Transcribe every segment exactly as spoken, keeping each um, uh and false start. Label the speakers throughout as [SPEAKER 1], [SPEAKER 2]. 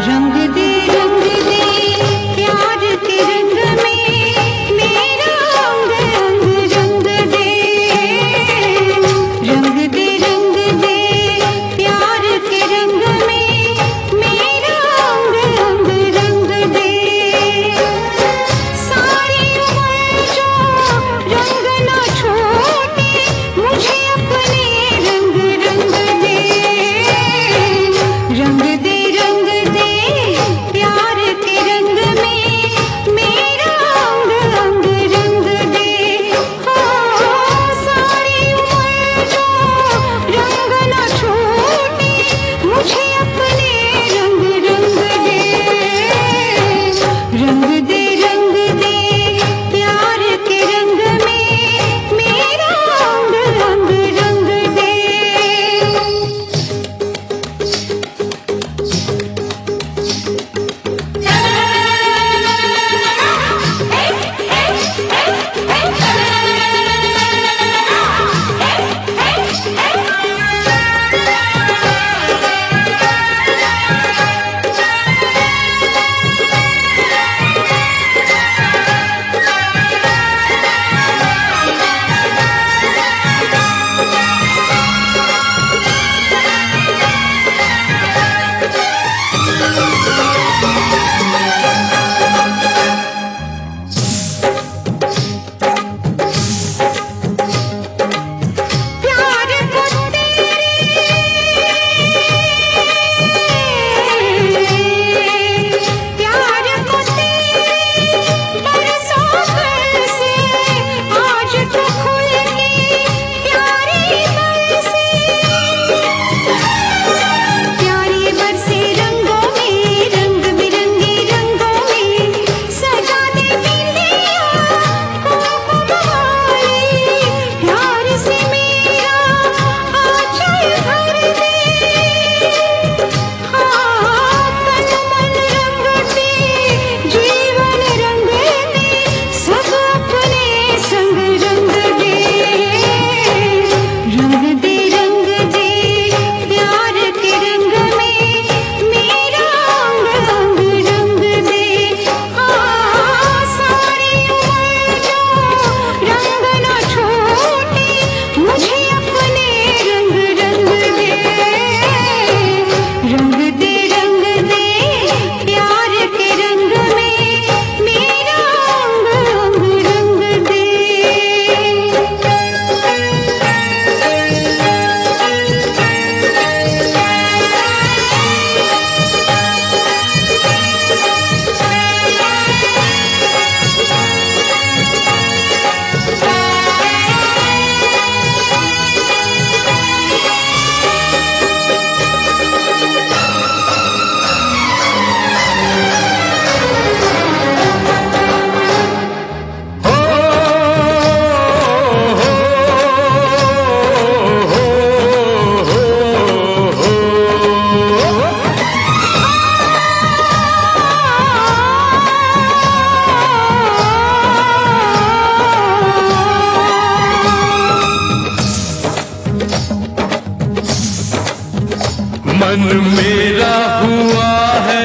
[SPEAKER 1] मन मेरा हुआ है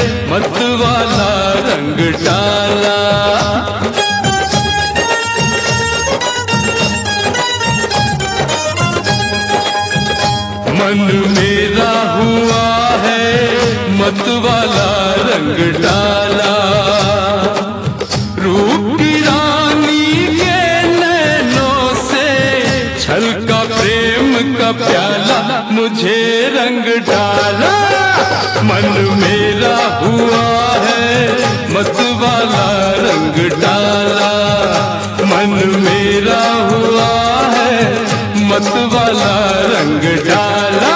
[SPEAKER 1] मत वाला रंग डाला, मन मेरा हुआ है मत वाला रंग डाला। रूप की रानी के नैनों से छलका प्रेम का प्याला, मुझे रंग डाला। मन मेरा हुआ है मत वाला रंग डाला, मन मेरा हुआ है मत वाला रंग डाला।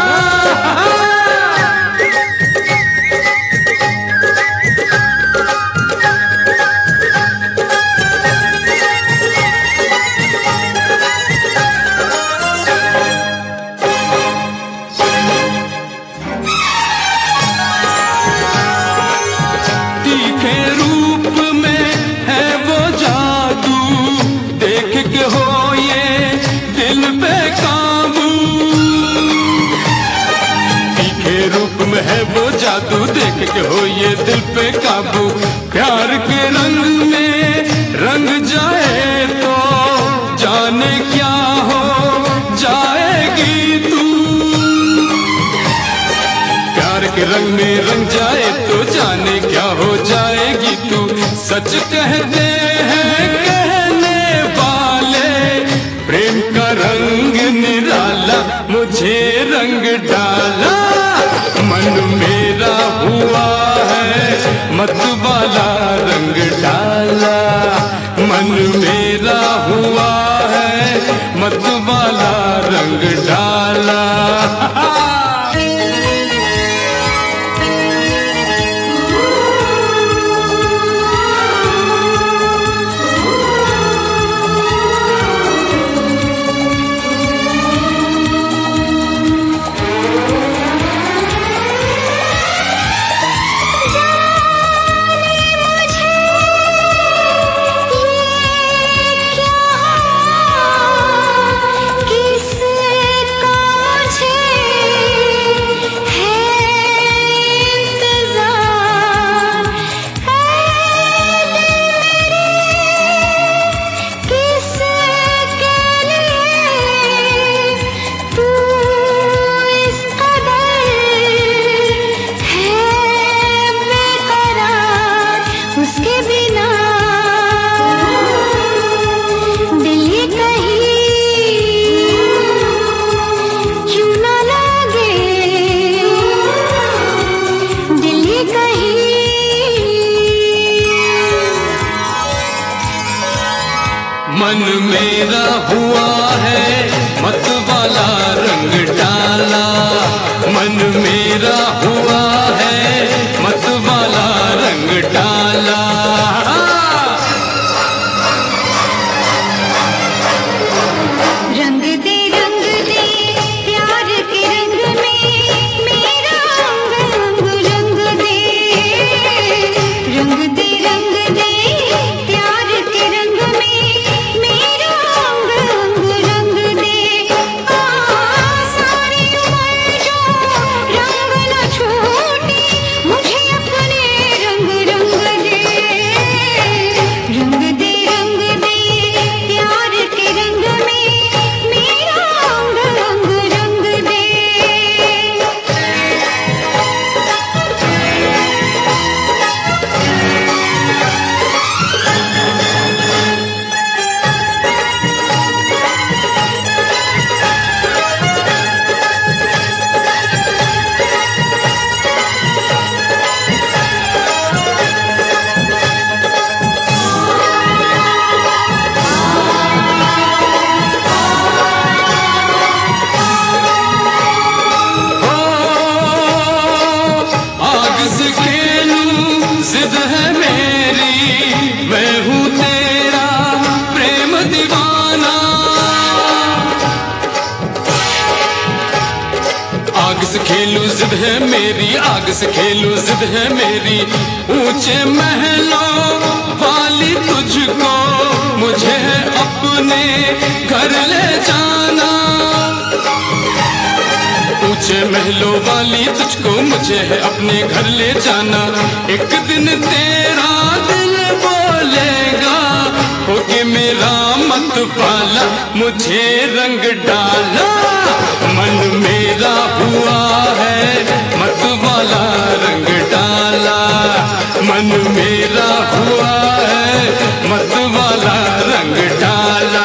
[SPEAKER 1] तीखे रूप में है वो जादू, देख के हो ये दिल पे काबू। जादू देख के हो ये दिल पे काबू। प्यार के रंग में रंग जाए तो जाने क्या हो जाएगी तू। प्यार के रंग में रंग जाए तो जाने क्या हो जाएगी तू। सच कहते हैं कहने वाले प्रेम का रंग निराला, मुझे रंग डाला। मन मेरा हुआ है मत वाला रंग डाला। मन मेरा हुआ है मत वाला रंग डाला। मन मेरा हुआ है मत वाला रंग डाला। मन मेरा हुआ है मत वाला रंग डाला।
[SPEAKER 2] रंग दे रंग दे प्यार के रंग में मेरा अंग अंग रंग दे। रंग दे रंग दे प्यार के रंग में मेरा अंग अंग रंग दे। आ सारी उम्र जो रंग न छूटे मुझे अपने रंग रंग दे। रंग दे रंग दे प्यार के रंग में मेरा अंग अंग रंग दे।
[SPEAKER 1] आग से खेलूं जिद है मेरी, मैं हूँ तेरा प्रेम दीवाना। आग से खेलूं जिद है मेरी, आग से खेलूं जिद है मेरी। ऊंचे महलों वाली तुझको मुझे अपने घर ले जाना। ऊंचे महलों वाली तुझको मुझे है अपने घर ले जाना। एक दिन तेरा दिल बोलेगा होके मेरा मत पाला, मुझे रंग डाला। मन मेरा हुआ है मत वाला रंग डाला। मन मेरा हुआ है मत वाला रंग डाला।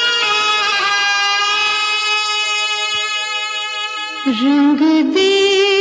[SPEAKER 2] रंग दे